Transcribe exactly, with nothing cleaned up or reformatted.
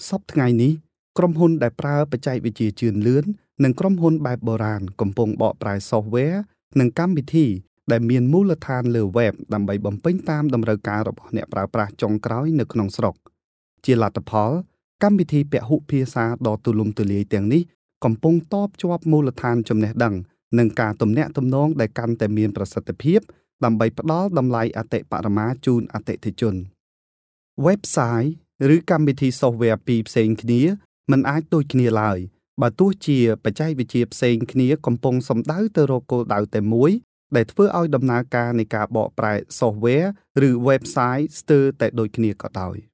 សពថ្ងៃនេះក្រុមហ៊ុនដែលប្រើបច្ចេកវិទ្យាជឿនលឿននិងក្រុមហ៊ុនបែបបុរាណកំពុងបកប្រែ software និងកម្មវិធីដែលមានមូលដ្ឋានលើ web ដើម្បីបំពេញតាមតម្រូវការរបស់អ្នកប្រើប្រាស់ចុងក្រោយនៅក្នុងស្រុកជាលទ្ធផលកម្មវិធីពហុភាសាដ៏ទូលំទូលាយទាំងនេះកំពុងតភ្ជាប់មូលដ្ឋានចំណេះដឹងនិងការទំនាក់ទំនងដែលកាន់តែមានប្រសិទ្ធភាពដើម្បីផ្ដល់តម្លៃអតិបរមាជូនអតិថិជន website ឬកម្មវិធី software ពីរផ្សេងគ្នាមិនអាចដូចគ្នាឡើយបើទោះជាបច្ចេកវិទ្យាផ្សេងគ្នាកំពុងសំដៅទៅរកគោលដៅតែមួយដែលធ្វើឲ្យដំណើរការនៃការបកប្រែ software ឬ website ស្ទើរតែដូចគ្នាក៏ដោយ